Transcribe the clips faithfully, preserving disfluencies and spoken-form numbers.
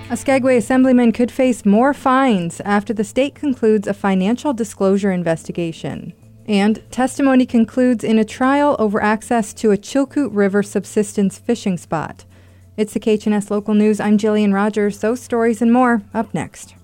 A Skagway Assemblyman could face more fines after the state concludes a financial disclosure investigation. And testimony concludes in a trial over access to a Chilkoot River subsistence fishing spot. It's the K H N S Local News. I'm Jillian Rogers. Those stories and more up next.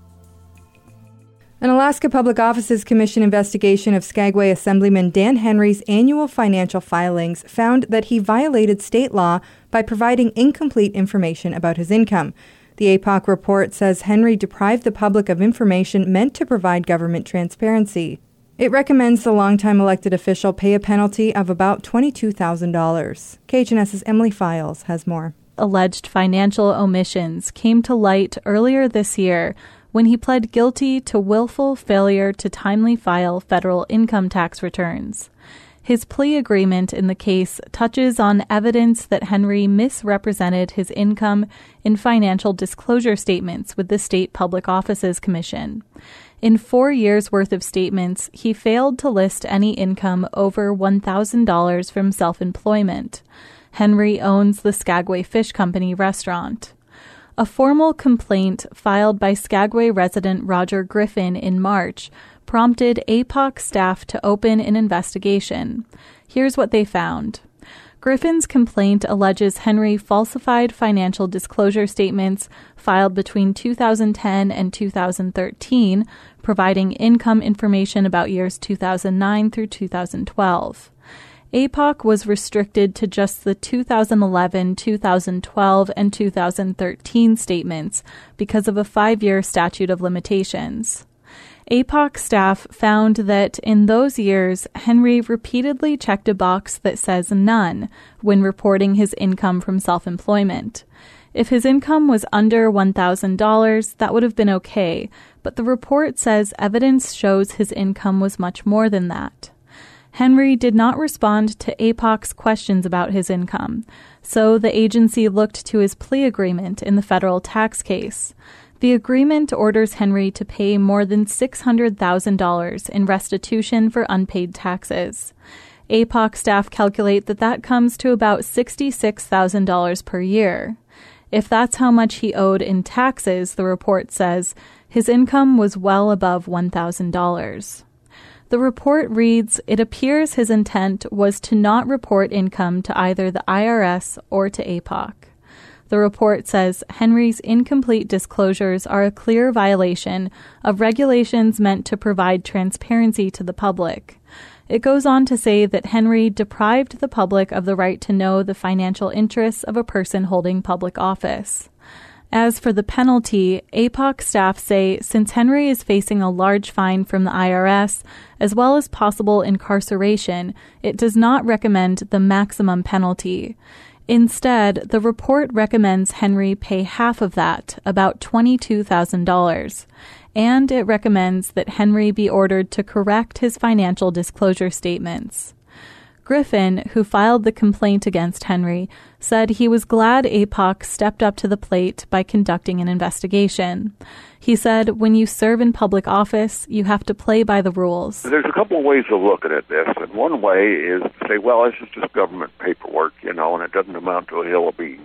An Alaska Public Offices Commission investigation of Skagway Assemblyman Dan Henry's annual financial filings found that he violated state law by providing incomplete information about his income. The A P O C report says Henry deprived the public of information meant to provide government transparency. It recommends the longtime elected official pay a penalty of about twenty-two thousand dollars. K H N S's Emily Files has more. Alleged financial omissions came to light earlier this year when he pled guilty to willful failure to timely file federal income tax returns. His plea agreement in the case touches on evidence that Henry misrepresented his income in financial disclosure statements with the State Public Offices Commission. In four years' worth of statements, he failed to list any income over one thousand dollars from self-employment. Henry owns the Skagway Fish Company restaurant. A formal complaint filed by Skagway resident Roger Griffin in March prompted A P O C staff to open an investigation. Here's what they found. Griffin's complaint alleges Henry falsified financial disclosure statements filed between two thousand ten and two thousand thirteen, providing income information about years two thousand nine through two thousand twelve. A P O C was restricted to just the two thousand eleven, two thousand twelve, and two thousand thirteen statements because of a five-year statute of limitations. A P O C staff found that in those years, Henry repeatedly checked a box that says none when reporting his income from self-employment. If his income was under one thousand dollars, that would have been okay, but the report says evidence shows his income was much more than that. Henry did not respond to A P O C's questions about his income, so the agency looked to his plea agreement in the federal tax case. The agreement orders Henry to pay more than six hundred thousand dollars in restitution for unpaid taxes. A P O C staff calculate that that comes to about sixty-six thousand dollars per year. If that's how much he owed in taxes, the report says, his income was well above one thousand dollars. The report reads, it appears his intent was to not report income to either the I R S or to A P O C. The report says Henry's incomplete disclosures are a clear violation of regulations meant to provide transparency to the public. It goes on to say that Henry deprived the public of the right to know the financial interests of a person holding public office. As for the penalty, A P O C staff say since Henry is facing a large fine from the I R S, as well as possible incarceration, it does not recommend the maximum penalty. Instead, the report recommends Henry pay half of that, about twenty-two thousand dollars, and it recommends that Henry be ordered to correct his financial disclosure statements. Griffin, who filed the complaint against Henry, said he was glad A P O C stepped up to the plate by conducting an investigation. He said, when you serve in public office, you have to play by the rules. There's a couple of ways of looking at this, and one way is to say, well, this is just government paperwork, you know, and it doesn't amount to a hill of beans.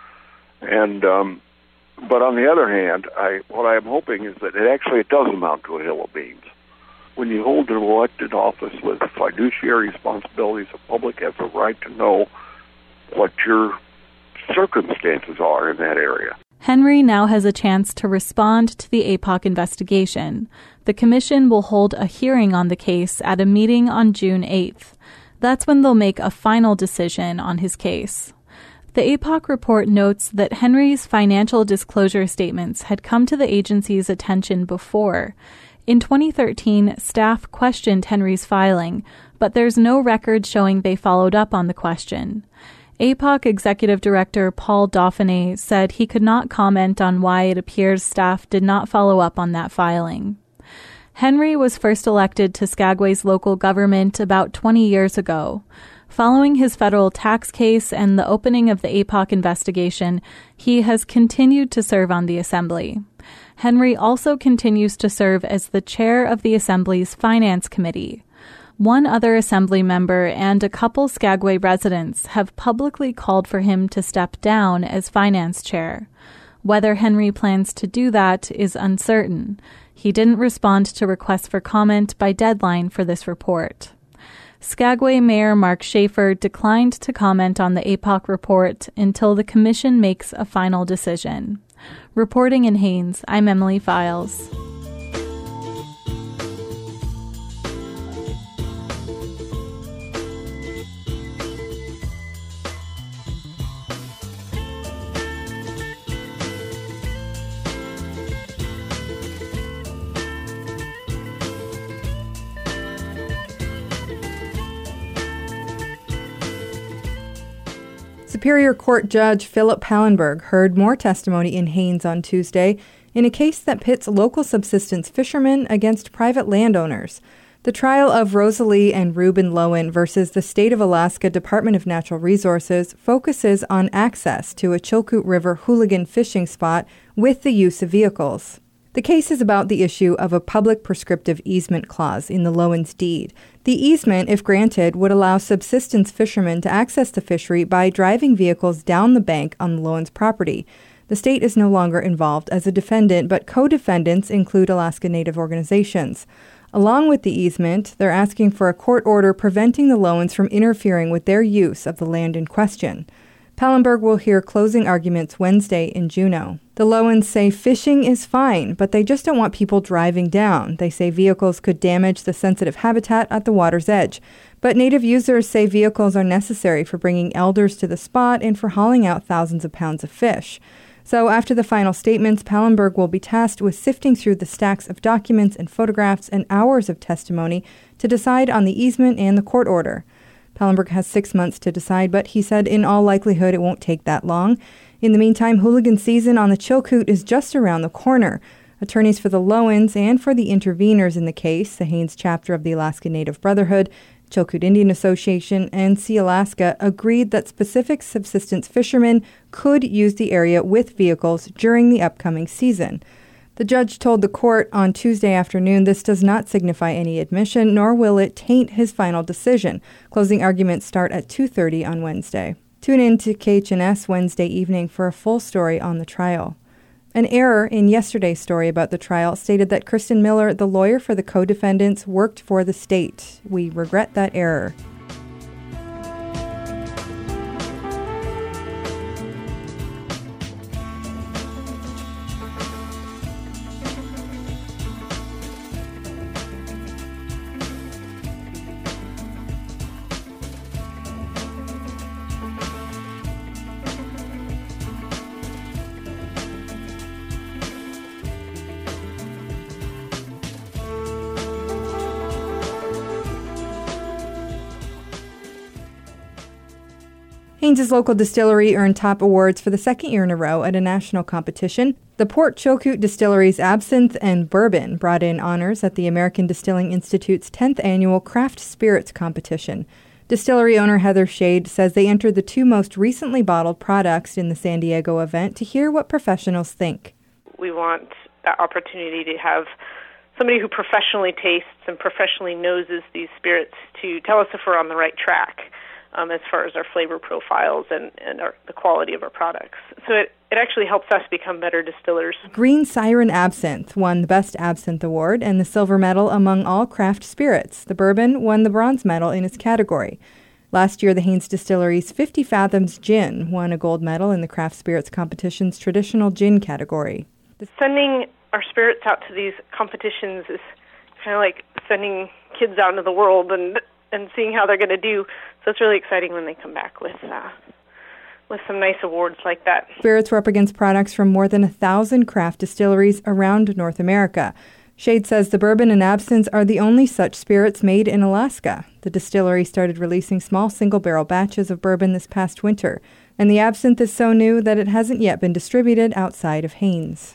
And um, but on the other hand, I what I'm hoping is that it actually it does amount to a hill of beans. When you hold an elected office with fiduciary responsibilities, the public has a right to know what your circumstances are in that area. Henry now has a chance to respond to the A P O C investigation. The commission will hold a hearing on the case at a meeting on June eighth. That's when they'll make a final decision on his case. The A P O C report notes that Henry's financial disclosure statements had come to the agency's attention before. In twenty thirteen, staff questioned Henry's filing, but there's no record showing they followed up on the question. A P O C Executive Director Paul Dauphiné said he could not comment on why it appears staff did not follow up on that filing. Henry was first elected to Skagway's local government about twenty years ago. Following his federal tax case and the opening of the A P O C investigation, he has continued to serve on the Assembly. Henry also continues to serve as the chair of the Assembly's Finance Committee. One other Assembly member and a couple Skagway residents have publicly called for him to step down as finance chair. Whether Henry plans to do that is uncertain. He didn't respond to requests for comment by deadline for this report. Skagway Mayor Mark Schaefer declined to comment on the A P O C report until the commission makes a final decision. Reporting in Haines, I'm Emily Files. Superior Court Judge Philip Pallenberg heard more testimony in Haines on Tuesday in a case that pits local subsistence fishermen against private landowners. The trial of Rosalie and Reuben Lowen versus the State of Alaska Department of Natural Resources focuses on access to a Chilkoot River hooligan fishing spot with the use of vehicles. The case is about the issue of a public prescriptive easement clause in the Lowen's deed. The easement, if granted, would allow subsistence fishermen to access the fishery by driving vehicles down the bank on the Lowen's property. The state is no longer involved as a defendant, but co-defendants include Alaska Native organizations. Along with the easement, they're asking for a court order preventing the Lowens from interfering with their use of the land in question. Pallenberg will hear closing arguments Wednesday in Juneau. The Lowens say fishing is fine, but they just don't want people driving down. They say vehicles could damage the sensitive habitat at the water's edge. But Native users say vehicles are necessary for bringing elders to the spot and for hauling out thousands of pounds of fish. So after the final statements, Pallenberg will be tasked with sifting through the stacks of documents and photographs and hours of testimony to decide on the easement and the court order. Pallenberg has six months to decide, but he said in all likelihood it won't take that long. In the meantime, hooligan season on the Chilkoot is just around the corner. Attorneys for the Lowens and for the interveners in the case, the Haines chapter of the Alaska Native Brotherhood, Chilkoot Indian Association, and Sea Alaska, agreed that specific subsistence fishermen could use the area with vehicles during the upcoming season. The judge told the court on Tuesday afternoon this does not signify any admission, nor will it taint his final decision. Closing arguments start at two thirty on Wednesday. Tune in to K H N S Wednesday evening for a full story on the trial. An error in yesterday's story about the trial stated that Kristen Miller, the lawyer for the co-defendants, worked for the state. We regret that error. Haines' local distillery earned top awards for the second year in a row at a national competition. The Port Chilkoot Distillery's absinthe and bourbon brought in honors at the American Distilling Institute's tenth annual Craft Spirits competition. Distillery owner Heather Shade says they entered the two most recently bottled products in the San Diego event to hear what professionals think. We want that opportunity to have somebody who professionally tastes and professionally noses these spirits to tell us if we're on the right track. Um, as far as our flavor profiles and, and our, the quality of our products. So it, it actually helps us become better distillers. Green Siren Absinthe won the Best Absinthe Award and the silver medal among all craft spirits. The bourbon won the bronze medal in its category. Last year, the Haines Distillery's fifty Fathoms Gin won a gold medal in the craft spirits competition's traditional gin category. Sending our spirits out to these competitions is kind of like sending kids out into the world and and seeing how they're going to do. So it's really exciting when they come back with uh, with some nice awards like that. Spirits were up against products from more than a thousand craft distilleries around North America. Shade says the bourbon and absinthe are the only such spirits made in Alaska. The distillery started releasing small single-barrel batches of bourbon this past winter, and the absinthe is so new that it hasn't yet been distributed outside of Haines.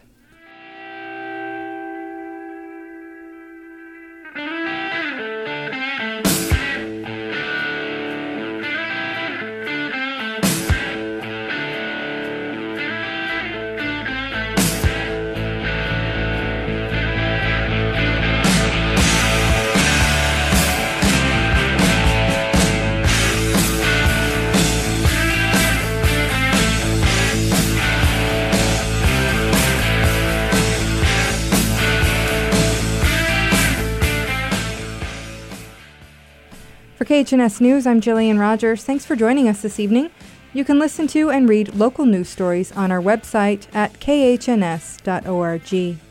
For K H N S News, I'm Jillian Rogers. Thanks for joining us this evening. You can listen to and read local news stories on our website at k h n s dot org.